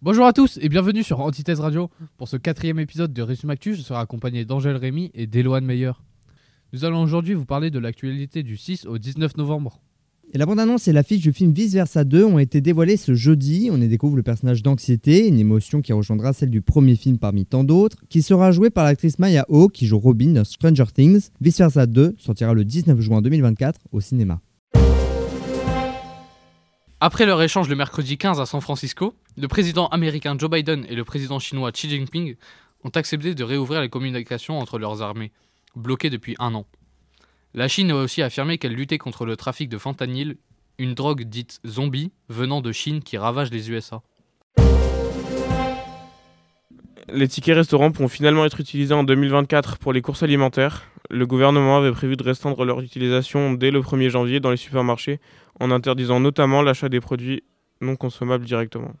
Bonjour à tous et bienvenue sur Antithèse Radio. Pour ce 4e épisode de Résumé Actu, je serai accompagné d'Angèle Rémy et d'Éloane Meyer. Nous allons aujourd'hui vous parler de l'actualité du 6 au 19 novembre. Et la bande-annonce et l'affiche du film Vice Versa 2 ont été dévoilées ce jeudi. On y découvre le personnage d'Anxiété, une émotion qui rejoindra celle du premier film parmi tant d'autres, qui sera jouée par l'actrice Maya Hawke qui joue Robin dans Stranger Things. Vice Versa 2 sortira le 19 juin 2024 au cinéma. Après leur échange le mercredi 15 à San Francisco, le président américain Joe Biden et le président chinois Xi Jinping ont accepté de réouvrir les communications entre leurs armées, bloquées depuis 1 an. La Chine a aussi affirmé qu'elle luttait contre le trafic de fentanyl, une drogue dite zombie venant de Chine qui ravage les USA. Les tickets restaurants pourront finalement être utilisés en 2024 pour les courses alimentaires. Le gouvernement avait prévu de restreindre leur utilisation dès le 1er janvier dans les supermarchés, en interdisant notamment l'achat des produits non consommables directement.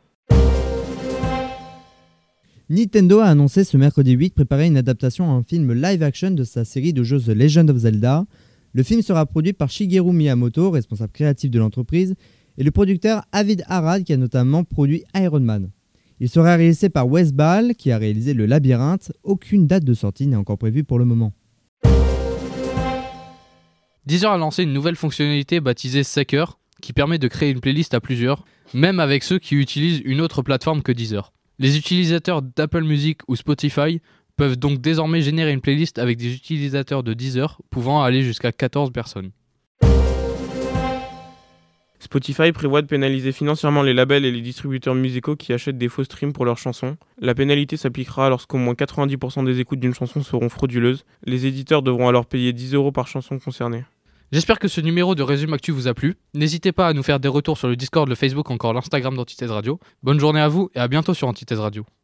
Nintendo a annoncé ce mercredi 8 préparer une adaptation en film live-action de sa série de jeux The Legend of Zelda. Le film sera produit par Shigeru Miyamoto, responsable créatif de l'entreprise, et le producteur Avid Arad qui a notamment produit Iron Man. Il sera réalisé par Wes Ball qui a réalisé Le Labyrinthe. Aucune date de sortie n'est encore prévue pour le moment. Deezer a lancé une nouvelle fonctionnalité baptisée Seeker qui permet de créer une playlist à plusieurs, même avec ceux qui utilisent une autre plateforme que Deezer. Les utilisateurs d'Apple Music ou Spotify peuvent donc désormais générer une playlist avec des utilisateurs de Deezer pouvant aller jusqu'à 14 personnes. Spotify prévoit de pénaliser financièrement les labels et les distributeurs musicaux qui achètent des faux streams pour leurs chansons. La pénalité s'appliquera lorsqu'au moins 90% des écoutes d'une chanson seront frauduleuses. Les éditeurs devront alors payer 10 € par chanson concernée. J'espère que ce numéro de Résumé Actu vous a plu. N'hésitez pas à nous faire des retours sur le Discord, le Facebook, encore l'Instagram d'Antithèse Radio. Bonne journée à vous et à bientôt sur Antithèse Radio.